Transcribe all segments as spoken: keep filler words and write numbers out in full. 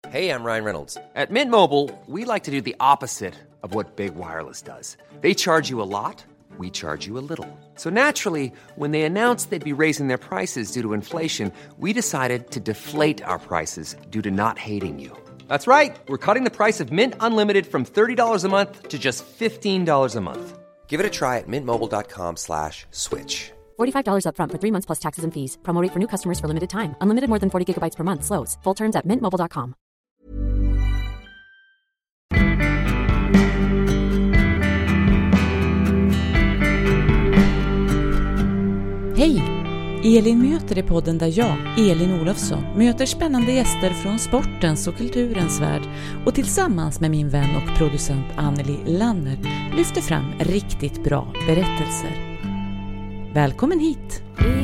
Hey, I'm Ryan Reynolds. At Mint Mobile, we like to do the opposite of what Big Wireless does. They charge you a lot, we charge you a little. So naturally, when they announced they'd be raising their prices due to inflation, we decided to deflate our prices due to not hating you. That's right. We're cutting the price of Mint Unlimited from thirty dollars a month to just fifteen dollars a month. Give it a try at mintmobile.com slash switch. forty-five dollars up front for three months plus taxes and fees. Promo rate for new customers for limited time. Unlimited more than forty gigabytes per month. Slows full terms at mint mobile dot com. Hej! Elin möter i podden där jag, Elin Olofsson, möter spännande gäster från sportens och kulturens värld och tillsammans med min vän och producent Anneli Lanner lyfter fram riktigt bra berättelser. Välkommen hit!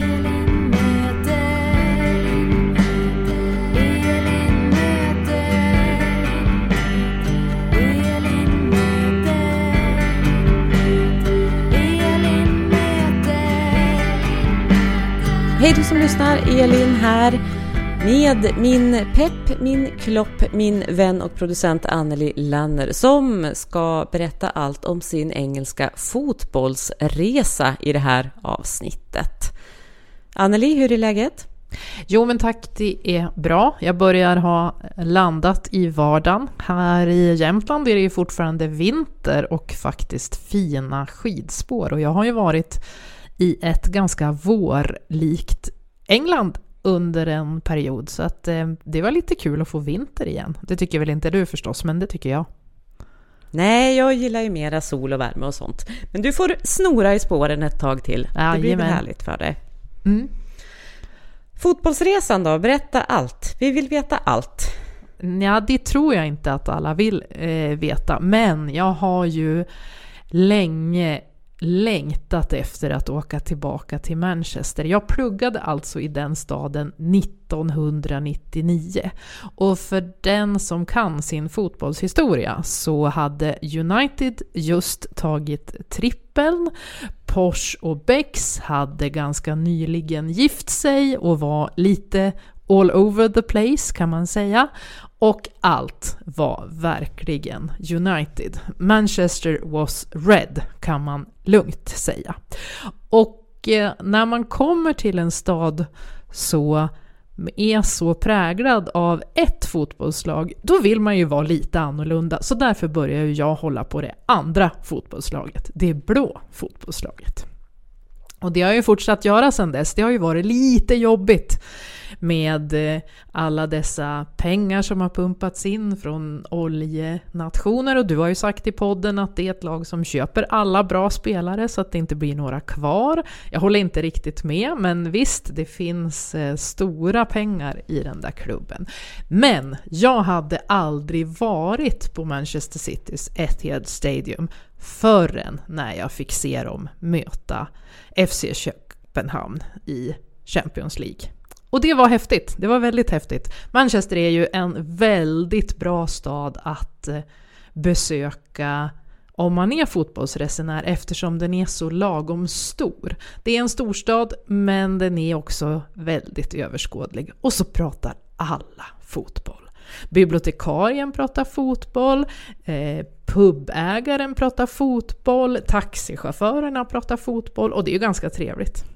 Hej du som lyssnar, Elin här med min pepp, min klopp, min vän och producent Anneli Lanner som ska berätta allt om sin engelska fotbollsresa i det här avsnittet. Anneli, hur är läget? Jo men tack, det är bra. Jag börjar ha landat i vardagen. Här i Jämtland är det ju fortfarande vinter och faktiskt fina skidspår. Och jag har ju varit i ett ganska vårlikt England under en period. Så att eh, det var lite kul att få vinter igen. Det tycker väl inte du förstås, men det tycker jag. Nej, jag gillar ju mera sol och värme och sånt. Men du får snora i spåren ett tag till. Ja, det blir väl härligt för dig. Mm. Fotbollsresan då, berätta allt. Vi vill veta allt. Ja, det tror jag inte att alla vill eh, veta. Men jag har ju länge längtat efter att åka tillbaka till Manchester. Jag pluggade alltså i den staden nittonhundranittionio. Och för den som kan sin fotbollshistoria så hade United just tagit trippeln. Posh och Becks hade ganska nyligen gift sig och var lite all over the place kan man säga. Och allt var verkligen United. Manchester was red kan man lugnt säga. Och eh, när man kommer till en stad så är så präglad av ett fotbollslag, då vill man ju vara lite annorlunda. Så därför börjar ju jag hålla på det andra fotbollslaget, det blå fotbollslaget. Och det har ju fortsatt göra sedan dess. Det har ju varit lite jobbigt med alla dessa pengar som har pumpats in från oljenationer. Och du har ju sagt i podden att det är ett lag som köper alla bra spelare så att det inte blir några kvar. Jag håller inte riktigt med, men visst, det finns stora pengar i den där klubben. Men jag hade aldrig varit på Manchester Citys Etihad Stadium förrän när jag fick se dem möta F C Köpenhamn i Champions League. Och det var häftigt, det var väldigt häftigt. Manchester är ju en väldigt bra stad att besöka om man är fotbollsresenär eftersom den är så lagom stor. Det är en storstad men den är också väldigt överskådlig. Och så pratar alla fotboll. Bibliotekarien pratar fotboll, eh, pubägaren pratar fotboll, taxichaufförerna pratar fotboll och det är ju ganska trevligt.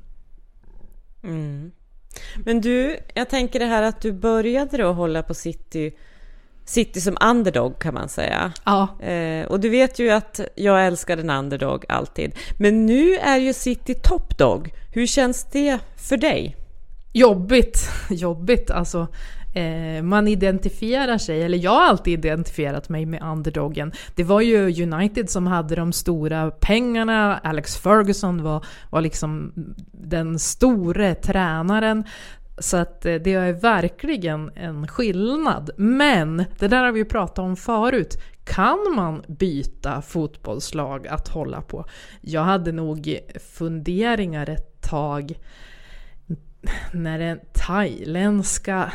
Mm. Men du, jag tänker det här att du började då hålla på City, City som underdog kan man säga. Ja. Eh, och du vet ju att jag älskar en underdog alltid. Men nu är ju City topdog. Hur känns det för dig? Jobbigt, jobbigt alltså. Eh, man identifierar sig, eller jag har alltid identifierat mig med underdogen. Det var ju United som hade de stora pengarna. Alex Ferguson var, var liksom den store tränaren. Så att eh, det är verkligen en skillnad. Men det där har vi ju pratat om förut. Kan man byta fotbollslag att hålla på? Jag hade nog funderingar ett tag när den thailändska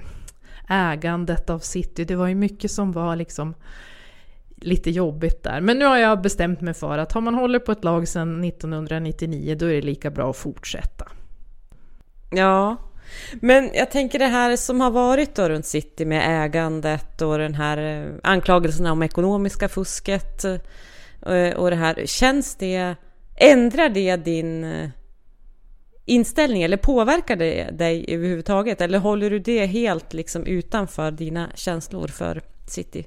ägandet av City, det var ju mycket som var liksom lite jobbigt där. Men nu har jag bestämt mig för att har man hållit på ett lag sedan nittonhundranittionio då är det lika bra att fortsätta. Ja, Men jag tänker det här som har varit då runt City med ägandet och den här anklagelserna om ekonomiska fusket och det här. Känns det, ändrar det din inställning eller påverkar det dig överhuvudtaget? Eller håller du det helt liksom utanför dina känslor för City?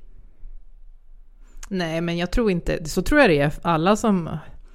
Nej, men jag tror inte, så tror jag det är alla som,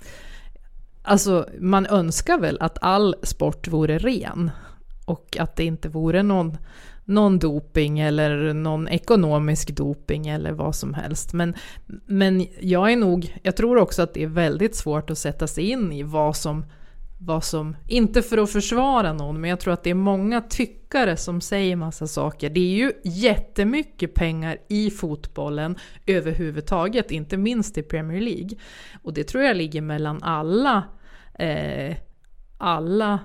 alltså man önskar väl att all sport vore ren och att det inte vore någon, någon doping eller någon ekonomisk doping eller vad som helst. Men, men jag är nog, jag tror också att det är väldigt svårt att sätta sig in i vad som vad som, inte för att försvara någon, men jag tror att det är många tyckare som säger massa saker. Det är ju jättemycket pengar i fotbollen överhuvudtaget, inte minst i Premier League. Och det tror jag ligger mellan alla eh, alla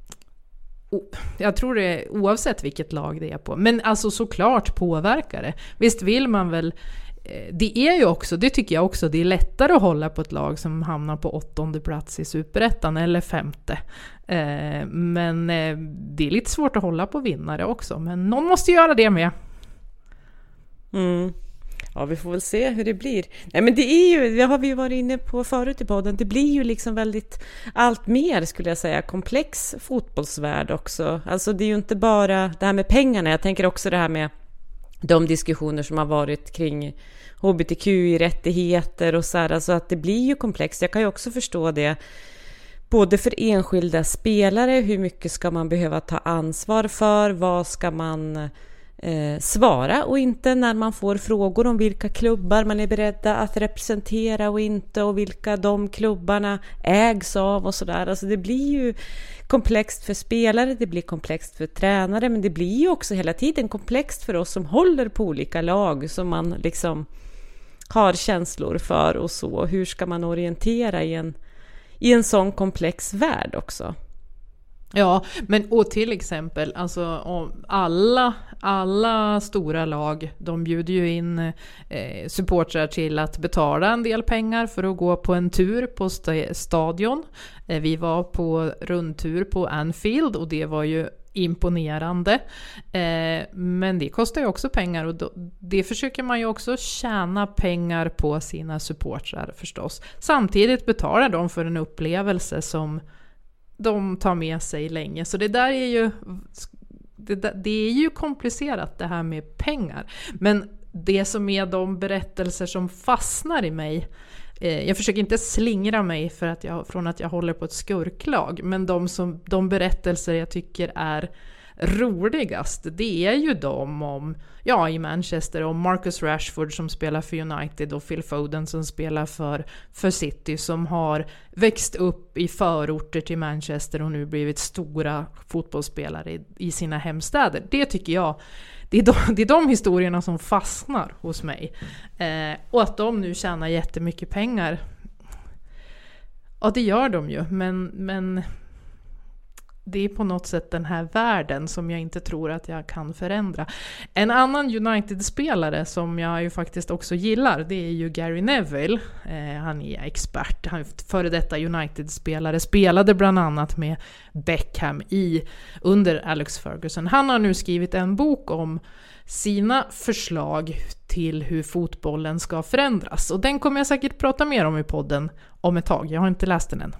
jag tror det är oavsett vilket lag det är på. Men alltså såklart påverkar det. Visst vill man väl, det är ju också, det tycker jag också, det är lättare att hålla på ett lag som hamnar på åttonde plats i Superettan eller femte. Eh, men eh, det är lite svårt att hålla på vinnare också. Men någon måste göra det med. Mm. Ja, vi får väl se hur det blir. Nej, men det är ju, det har vi ju varit inne på förut i podden, det blir ju liksom väldigt allt mer, skulle jag säga, komplex fotbollsvärld också. Alltså det är ju inte bara det här med pengarna, jag tänker också det här med de diskussioner som har varit kring H B T Q I-rättigheter och så här, alltså att det blir ju komplext. Jag kan ju också förstå det både för enskilda spelare, hur mycket ska man behöva ta ansvar för, vad ska man eh, svara och inte när man får frågor om vilka klubbar man är beredda att representera och inte, och vilka de klubbarna ägs av och sådär. Alltså det blir ju komplext för spelare, det blir komplext för tränare, men det blir ju också hela tiden komplext för oss som håller på olika lag som man liksom har känslor för och så. Hur ska man orientera i en, i en sån komplex värld också? Ja, men och till exempel, alltså om alla, alla stora lag, de bjuder ju in eh, supportrar till att betala en del pengar för att gå på en tur på st- stadion. Eh, vi var på rundtur på Anfield och det var ju imponerande. Eh, men det kostar ju också pengar och då, det försöker man ju också tjäna pengar på sina supportrar förstås. Samtidigt betalar de för en upplevelse som de tar med sig länge. Så det där är ju det, där, det är ju komplicerat det här med pengar. Men det som är de berättelser som fastnar i mig, eh, jag försöker inte slingra mig för att jag, från att jag håller på ett skurklag, men de, som, de berättelser jag tycker är roligast, det är ju de om, ja, i Manchester, om Marcus Rashford som spelar för United och Phil Foden som spelar för, för City, som har växt upp i förorter till Manchester och nu blivit stora fotbollsspelare i, i sina hemstäder. Det tycker jag, det är de, det är de historierna som fastnar hos mig. Eh, och att de nu tjänar jättemycket pengar, ja, det gör de ju, men, men det är på något sätt den här världen som jag inte tror att jag kan förändra. En annan United-spelare som jag ju faktiskt också gillar, det är ju Gary Neville. Eh, han är expert, han är före detta United-spelare, spelade bland annat med Beckham i, under Alex Ferguson. Han har nu skrivit en bok om sina förslag till hur fotbollen ska förändras. Och den kommer jag säkert prata mer om i podden om ett tag. Jag har inte läst den än.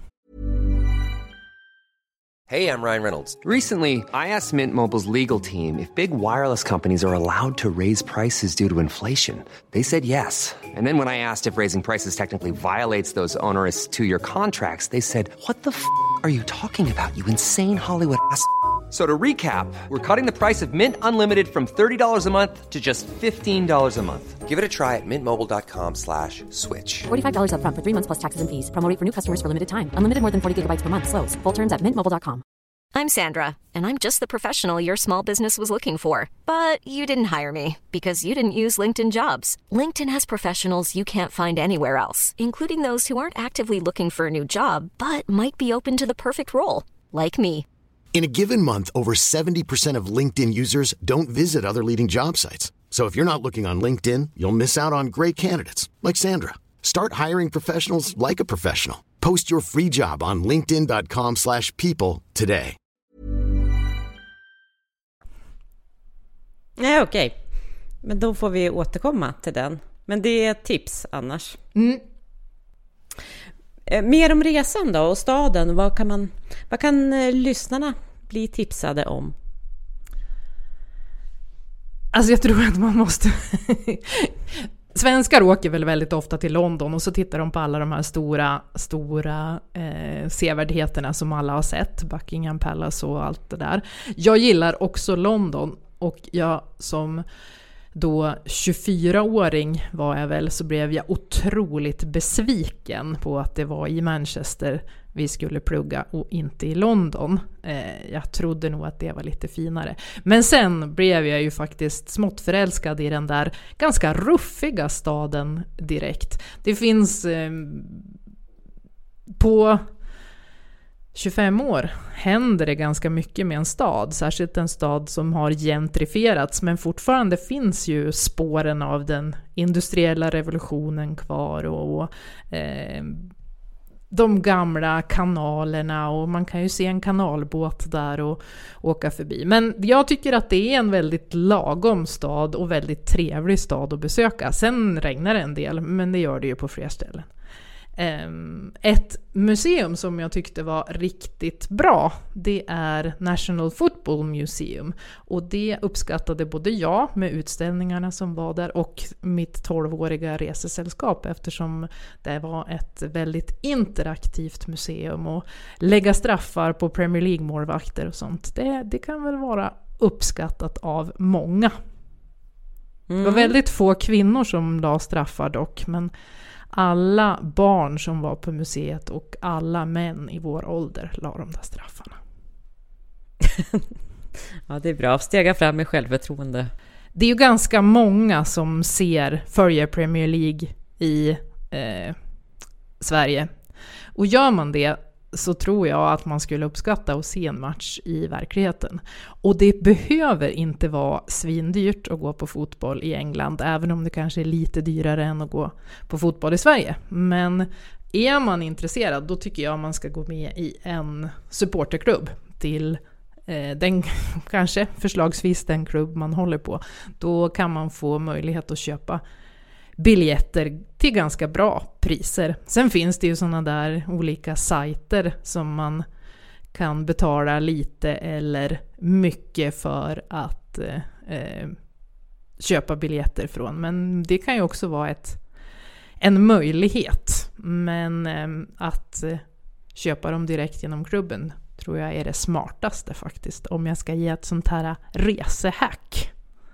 Hey, I'm Ryan Reynolds. Recently, I asked Mint Mobile's legal team if big wireless companies are allowed to raise prices due to inflation. They said yes. And then when I asked if raising prices technically violates those onerous two-year contracts, they said, "What the f*** are you talking about, you insane Hollywood ass?" So to recap, we're cutting the price of Mint Unlimited from thirty dollars a month to just fifteen dollars a month. Give it a try at mintmobile.com slash switch. forty-five dollars up front for three months plus taxes and fees. Promo rate for new customers for limited time. Unlimited more than forty gigabytes per month. Slows full terms at mint mobile dot com. I'm Sandra, and I'm just the professional your small business was looking for. But you didn't hire me because you didn't use LinkedIn Jobs. LinkedIn has professionals you can't find anywhere else, including those who aren't actively looking for a new job, but might be open to the perfect role, like me. In a given month, over seventy percent of LinkedIn users don't visit other leading job sites. So if you're not looking on LinkedIn, you'll miss out on great candidates like Sandra. Start hiring professionals like a professional. Post your free job on linkedin dot com slash people today. Nej, okej. Okay. Men då får vi återkomma till den. Men det är ett tips annars. Mm. Mer om resan då och staden. Vad kan, man, vad kan eh, lyssnarna bli tipsade om? Alltså jag tror att man måste... Svenskar åker väl väldigt ofta till London och så tittar de på alla de här stora, stora eh, sevärdheterna som alla har sett. Buckingham Palace och allt det där. Jag gillar också London och jag som då tjugofyraåring var jag väl, så blev jag otroligt besviken på att det var i Manchester vi skulle plugga och inte i London. Eh, jag trodde nog att det var lite finare. Men sen blev jag ju faktiskt smått förälskad i den där ganska ruffiga staden direkt. Det finns eh, på tjugofem år händer det ganska mycket med en stad, särskilt en stad som har gentrifierats, men fortfarande finns ju spåren av den industriella revolutionen kvar och eh, de gamla kanalerna, och man kan ju se en kanalbåt där och åka förbi. Men jag tycker att det är en väldigt lagom stad och väldigt trevlig stad att besöka. Sen regnar det en del, men det gör det ju på fler ställen. Ett museum som jag tyckte var riktigt bra, det är National Football Museum, och det uppskattade både jag med utställningarna som var där och mitt tolvåriga resesällskap, eftersom det var ett väldigt interaktivt museum och lägga straffar på Premier League-målvakter och sånt. Det, det kan väl vara uppskattat av många. Mm. Det var väldigt få kvinnor som la straffar dock, men alla barn som var på museet och alla män i vår ålder la de där straffarna. Ja, det är bra. Stega fram med självförtroende. Det är ju ganska många som ser, följer Premier League i eh, Sverige. Och gör man det så tror jag att man skulle uppskatta att se en match i verkligheten. Och det behöver inte vara svindyrt att gå på fotboll i England, även om det kanske är lite dyrare än att gå på fotboll i Sverige. Men är man intresserad, då tycker jag man ska gå med i en supporterklubb till eh, den, kanske förslagsvis den klubb man håller på. Då kan man få möjlighet att köpa biljetter till ganska bra priser. Sen finns det ju sådana där olika sajter som man kan betala lite eller mycket för att eh, köpa biljetter från. Men det kan ju också vara ett, en möjlighet. Men eh, att eh, köpa dem direkt genom klubben tror jag är det smartaste faktiskt. Om jag ska ge ett sånt här resehack.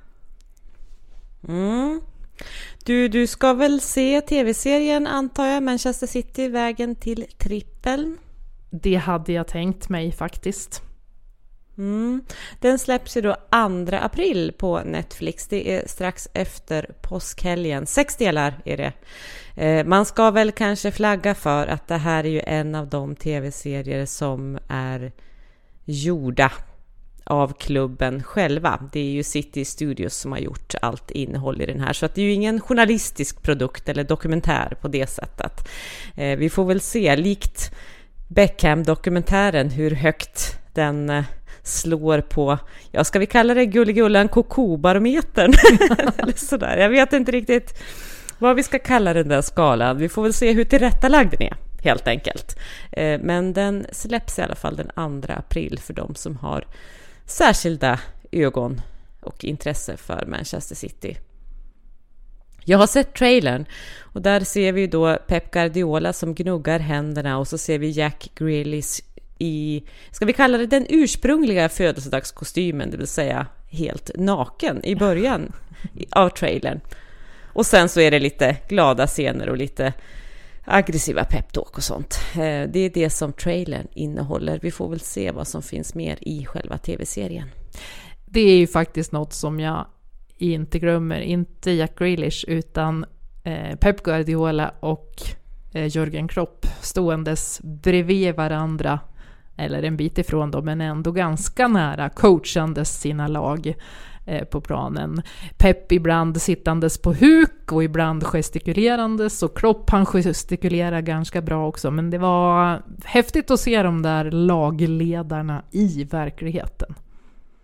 Mm. Du, du ska väl se tv-serien, antar jag, Manchester City, vägen till trippeln? Det hade jag tänkt mig faktiskt. Mm. Den släpps ju då andra april på Netflix. Det är strax efter påskhelgen. Sex delar är det. Eh, man ska väl kanske flagga för att det här är ju en av de tv-serier som är gjorda av klubben själva. Det är ju City Studios som har gjort allt innehåll i den här. Så att det är ju ingen journalistisk produkt eller dokumentär på det sättet. Eh, vi får väl se, likt Beckham-dokumentären, hur högt den eh, slår på, ja, ska vi kalla det gulligullan kokobarometern? Eller sådär. Jag vet inte riktigt vad vi ska kalla den där skalan. Vi får väl se hur tillrättalagd den är, helt enkelt. Eh, men den släpps i alla fall den andra april för de som har särskilda ögon och intresse för Manchester City. Jag har sett trailern och där ser vi då Pep Guardiola som gnuggar händerna, och så ser vi Jack Grealish i, ska vi kalla det den ursprungliga födelsedagskostymen, det vill säga helt naken i början av trailern. Och sen så är det lite glada scener och lite aggressiva peptalk och sånt. Det är det som trailern innehåller. Vi får väl se vad som finns mer i själva tv-serien. Det är ju faktiskt något som jag inte glömmer. Inte Jack Grealish utan eh, Pep Guardiola och eh, Jürgen Klopp ståendes bredvid varandra, eller en bit ifrån dem, men ändå ganska nära, coachandes sina lag eh, på planen. Pep ibland sittandes på huk och ibland gestikulerandes, och Klopp han gestikulerar ganska bra också, men det var häftigt att se de där lagledarna i verkligheten.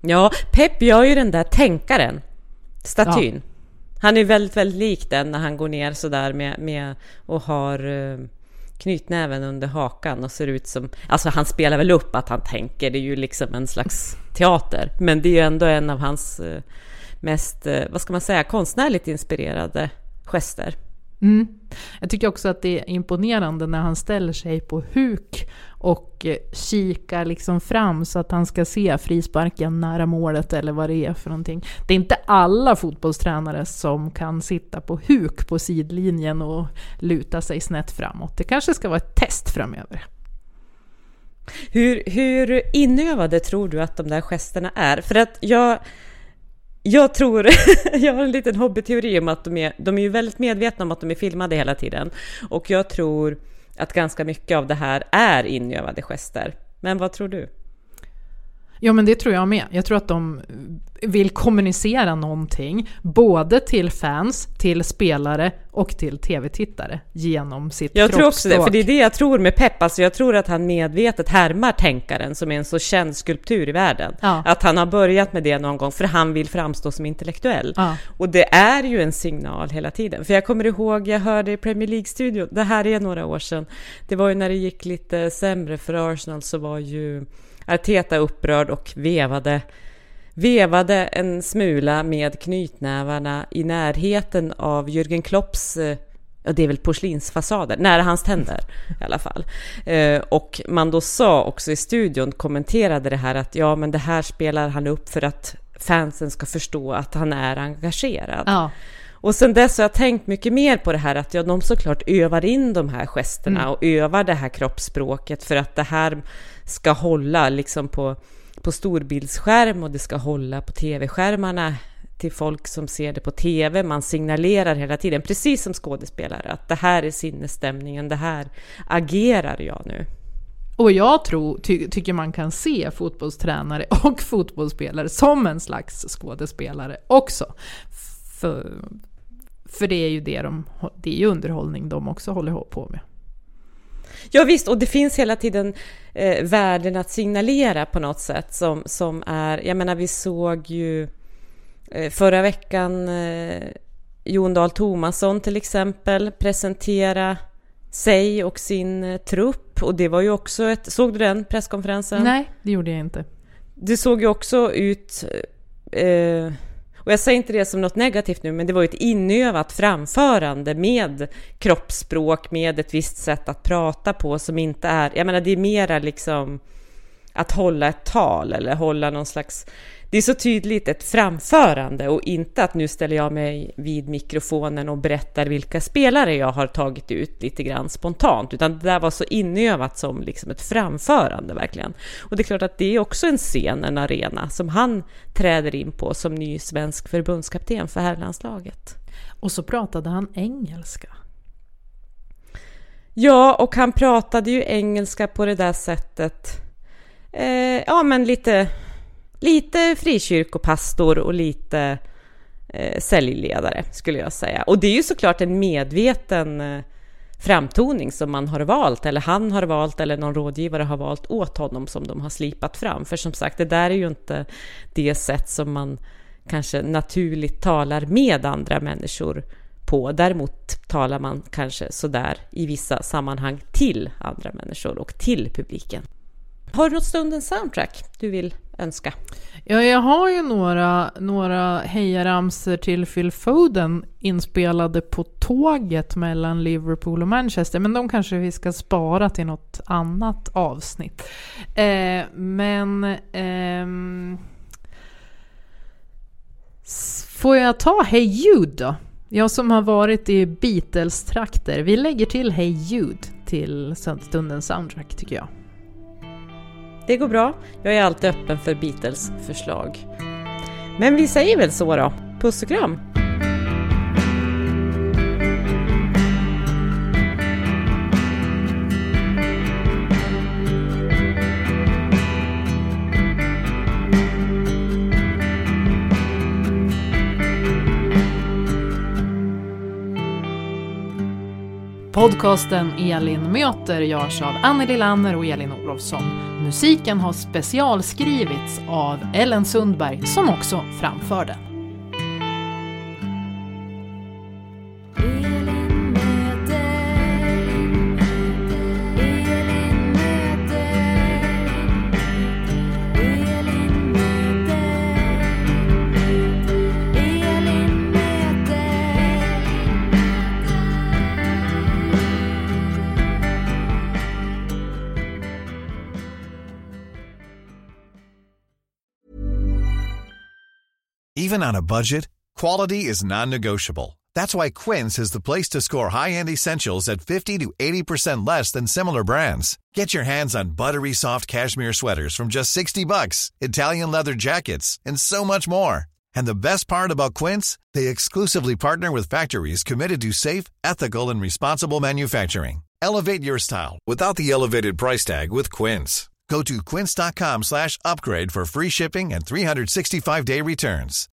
Ja, Pep gör ju den där tänkaren, statyn. Ja. Han är väldigt, väldigt lik den när han går ner så där med, med och har uh, knytnäven under hakan och ser ut som... Alltså han spelar väl upp att han tänker, det är ju liksom en slags teater. Men det är ju ändå en av hans uh, mest, uh, vad ska man säga, konstnärligt inspirerade gester. Mm. Jag tycker också att det är imponerande när han ställer sig på huk och kikar liksom fram så att han ska se frisparken nära målet eller vad det är för någonting. Det är inte alla fotbollstränare som kan sitta på huk på sidlinjen och luta sig snett framåt. Det kanske ska vara ett test framöver. Hur, hur inövade tror du att de där gesterna är? För att jag... Jag tror, jag har en liten hobbyteori om att de är, de är ju väldigt medvetna om att de är filmade hela tiden. Och jag tror att ganska mycket av det här är inövade gester. Men vad tror du? Ja, men det tror jag med. Jag tror att de vill kommunicera någonting både till fans, till spelare och till tv-tittare genom sitt Jag kroppsspråk. tror också det, för det är det jag tror med Pep. Alltså jag tror att han medvetet härmar tänkaren som är en så känd skulptur i världen. Ja. Att han har börjat med det någon gång för han vill framstå som intellektuell. Ja. Och det är ju en signal hela tiden. För jag kommer ihåg, jag hörde i Premier League-studion, det här är några år sedan. Det var ju när det gick lite sämre för Arsenal så var ju Arteta upprörd och vevade, vevade en smula med knytnävarna i närheten av Jürgen Klopps, ja det är väl porslinsfasader, nära hans tänder i alla fall. Eh, och man då sa också i studion, kommenterade det här att ja men det här spelar han upp för att fansen ska förstå att han är engagerad. Ja. Och sen dess har jag tänkt mycket mer på det här att ja, de såklart övar in de här gesterna mm. och övar det här kroppsspråket för att det här ska hålla liksom på, på storbildsskärm och det ska hålla på tv-skärmarna till folk som ser det på tv. Man signalerar hela tiden, precis som skådespelare, att det här är sinnesstämningen, det här agerar jag nu. Och jag tror, ty- tycker man kan se fotbollstränare och fotbollsspelare som en slags skådespelare också. För, för det är ju det de, det är ju underhållning de också håller på med. Ja visst, och det finns hela tiden eh, värden att signalera på något sätt som, som är, jag menar vi såg ju eh, förra veckan eh, Jon Dahl Tomasson till exempel presentera sig och sin eh, trupp och det var ju också ett, såg du den presskonferensen? Nej, det gjorde jag inte. Det såg ju också ut eh, och jag säger inte det som något negativt nu, men det var ju ett inövat framförande med kroppsspråk, med ett visst sätt att prata på som inte är, jag menar det är mera liksom att hålla ett tal eller hålla någon slags, det är så tydligt ett framförande och inte att nu ställer jag mig vid mikrofonen och berättar vilka spelare jag har tagit ut lite grann spontant, utan det där var så inövat som liksom ett framförande verkligen. Och det är klart att det är också en scen, en arena som han träder in på som ny svensk förbundskapten för herrlandslaget. Och så pratade han engelska. Ja, och han pratade ju engelska på det där sättet. Eh, ja, men lite... Lite frikyrkopastor och lite eh, säljledare skulle jag säga. Och det är ju såklart en medveten eh, framtoning som man har valt. Eller han har valt eller någon rådgivare har valt åt honom som de har slipat fram. För som sagt, det där är ju inte det sätt som man kanske naturligt talar med andra människor på. Däremot talar man kanske sådär i vissa sammanhang till andra människor och till publiken. Har du något stundens soundtrack du vill önska? Ja, jag har ju några, några hejaramser till Phil Foden inspelade på tåget mellan Liverpool och Manchester. Men de kanske vi ska spara till något annat avsnitt. Eh, men ehm, får jag ta Hey Jude då? Jag som har varit i Beatles-trakter. Vi lägger till Hey Jude till stundens soundtrack tycker jag. Det går bra. Jag är alltid öppen för Beatles förslag. Men vi säger väl så då. Puss och kram. Podcasten Elin möter görs av Anneli Lanner och Elin Olofsson. Musiken har specialskrivits av Ellen Sundberg som också framför den. Even on a budget, quality is non-negotiable. That's why Quince is the place to score high-end essentials at fifty to eighty percent less than similar brands. Get your hands on buttery soft cashmere sweaters from just sixty bucks, Italian leather jackets, and so much more. And the best part about Quince, they exclusively partner with factories committed to safe, ethical, and responsible manufacturing. Elevate your style without the elevated price tag with Quince. Go to quince.com slash upgrade for free shipping and three sixty-five day returns.